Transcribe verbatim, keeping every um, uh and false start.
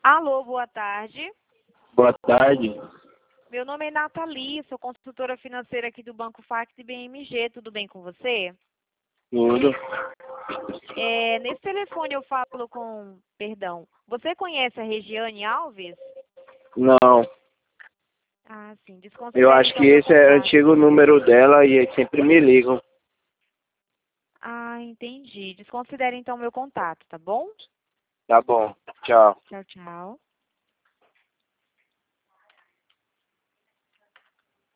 Alô, boa tarde. Boa tarde. Meu nome é Nathalie, sou consultora financeira aqui do Banco Facts e B M G. Tudo bem com você? Tudo. É, nesse telefone eu falo com... Perdão. Você conhece a Regiane Alves? Não. Ah, sim. Eu Desconsidere acho então que meu esse é o contato. antigo número dela e eles sempre me ligam. Ah, entendi. Desconsidere então meu contato, tá bom? Tá bom. Tchau. Tchau, tchau.